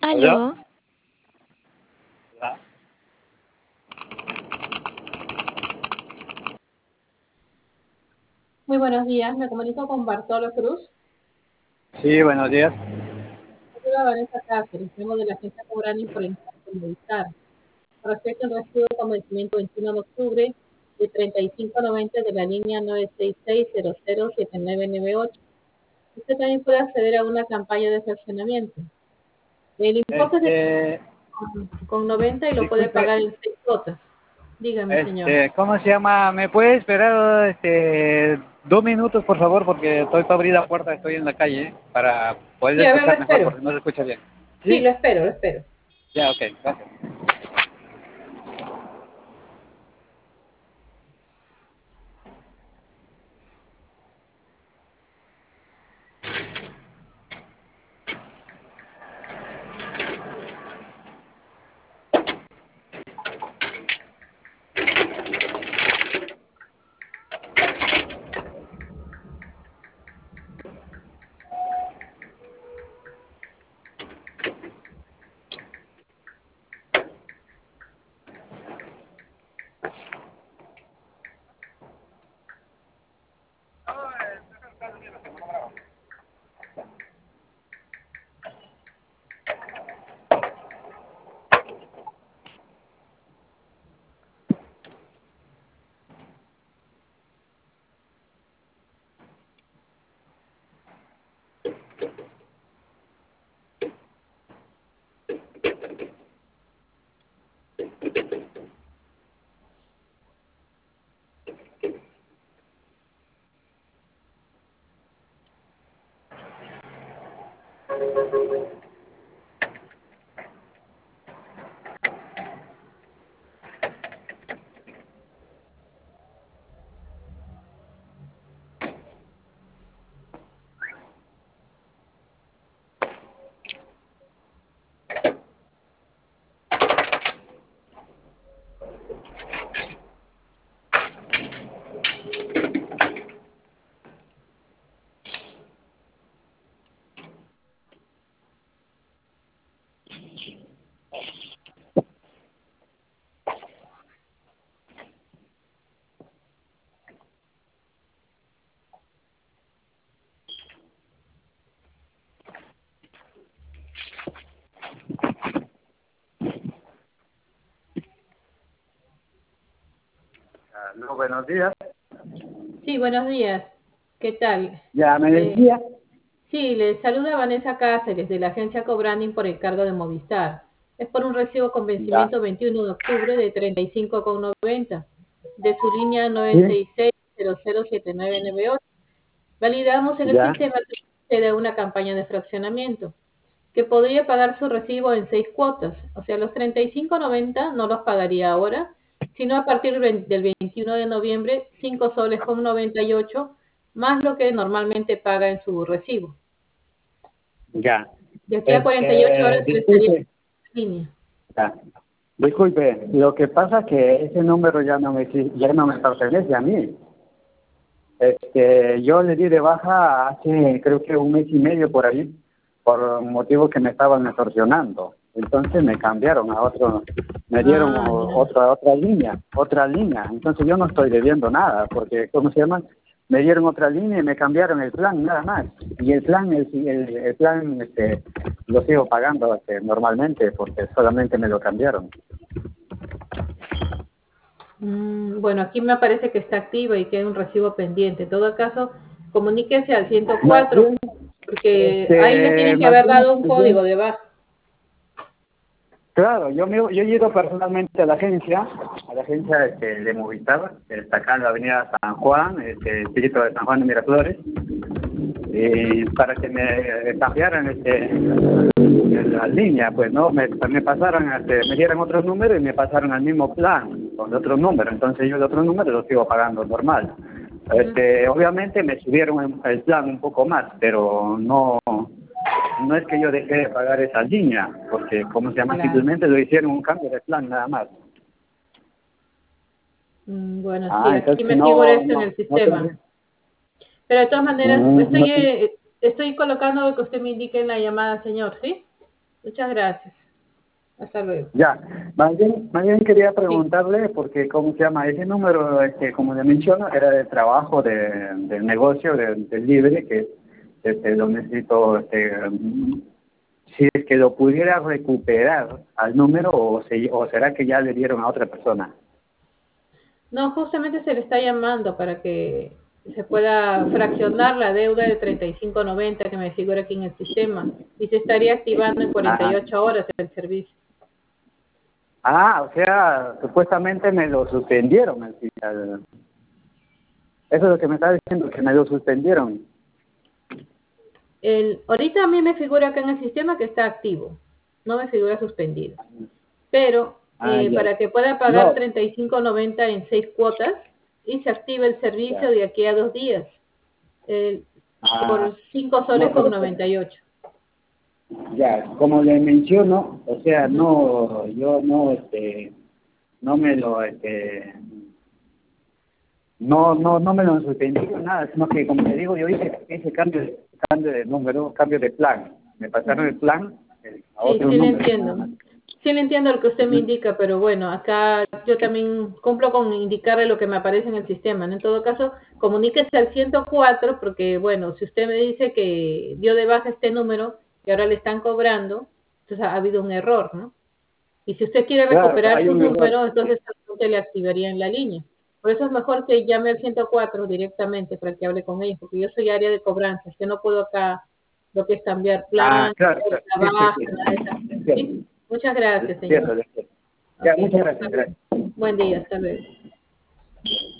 Hola. Aló, Hola. Muy buenos días, me comunico con Bartolo Cruz. Sí, buenos días. Soy Vanessa Cáceres, miembro de la agencia Cobrani por el Movistar. Respecto al recibo con vencimiento 21 de octubre de 3590 de la línea 966007998. Usted también puede acceder a una campaña de fraccionamiento. El importe es de Este, con 90 y lo puede disculpe, pagar en 6 cuotas. Dígame, señor. ¿cómo se llama? ¿Me puede esperar 2 minutos, por favor? Porque estoy para abrir la puerta, estoy en la calle, para poder Sí, a ver, lo escuchar mejor, espero. porque no se escucha bien. Sí, ¿Sí? lo espero, lo espero. Ya, ok, gracias. No, buenos días. Sí, buenos días. ¿Qué tal? Ya, me Eh, decía. Sí, le saluda Vanessa Cáceres de la agencia Cobranding por encargo de Movistar. Es por un recibo con Ya, vencimiento 21 de octubre de 35,90 de su línea sí, 966007998. Validamos en el ya, sistema que procede a una campaña de fraccionamiento, que podría pagar su recibo en 6 cuotas. O sea, los 35,90 no los pagaría ahora, sino a partir del 21 de noviembre, 5 soles con 98, más lo que normalmente paga en su recibo. ya. De aquí a 48 horas le estaría Disculpe, en línea. ya. Disculpe, lo que pasa que ese número ya no me pertenece a mí. Yo le di de baja hace creo que un mes y medio por ahí, por motivo que me estaban extorsionando. Entonces me cambiaron a otro, me dieron Ah, ya. otra línea. Entonces yo no estoy debiendo nada, porque, ¿cómo se llama? Me dieron otra línea y me cambiaron el plan, nada más. Y el plan, el plan, lo sigo pagando normalmente, porque solamente me lo cambiaron. Bueno, aquí me parece que está activa y que hay un recibo pendiente. En todo caso, comuníquese al Más 104, bien, porque ahí le tienen que más haber bien, dado un código de baja. claro, yo he ido personalmente a la agencia de Movistar, que está acá en la avenida San Juan, distrito de San Juan de Miraflores, para que me cambiaran la línea, pues no, me pasaron, me dieron otro número y me pasaron al mismo plan, con otro número, entonces yo el otro número lo sigo pagando normal. Obviamente me subieron el plan un poco más, pero no es que yo dejé de pagar esa línea, porque, ¿cómo se llama? Claro. Simplemente lo hicieron un cambio de plan nada más. Bueno, sí, Ah, aquí entonces me figura esto en el no sistema. tendría. Pero de todas maneras, No estoy colocando lo que usted me indique en la llamada, señor, ¿sí? Muchas gracias. Hasta luego. Ya, más bien quería Sí. preguntarle, porque, ¿cómo se llama? Ese número, como le menciono, era de trabajo, del negocio, del libre, que lo necesito, si es que lo pudiera recuperar al número, o será que ya le dieron a otra persona. No, justamente se le está llamando para que se pueda fraccionar la deuda de 35.90 que me figura aquí en el sistema y se estaría activando en Ah, 48 horas el servicio. o sea, supuestamente me lo suspendieron al final. Eso es lo que me está diciendo, que me lo suspendieron. Ahorita a mí me figura acá en el sistema que está activo, no me figura suspendido. Pero Ya. para que pueda pagar No, 35.90 en 6 cuotas y se active el servicio ya. de aquí a 2 días eh, Ah, por 5 soles no, con pero 98. ya, como le menciono, o sea, Ujú. no, yo no, no me lo, no me lo suspendí con nada, sino que, como te digo, yo hice ese cambio de número, cambio de plan. Me pasaron el Ujú. plan a Sí, otro sí le número, nada entiendo. más. Sí le entiendo lo que usted me Ujú. indica, pero bueno, acá yo también cumplo con indicarle lo que me aparece en el sistema, ¿no? En todo caso, comuníquese al 104 porque, bueno, si usted me dice que dio de baja este número y ahora le están cobrando, entonces ha habido un error, ¿no? Y si usted quiere Claro, recuperar hay su un error. número, entonces se le activaría en la línea. Por eso es mejor que llame al 104 directamente para que hable con ellos, porque yo soy área de cobranzas, yo no puedo acá lo que es cambiar plan, Claro, hacer claro. Sí, sí, trabajo, sí. nada de esas cosas, Entiendo, ¿sí? Muchas gracias, señor. entiendo, entiendo. Ya, Ok, muchas gracias, gracias. buen día, hasta luego.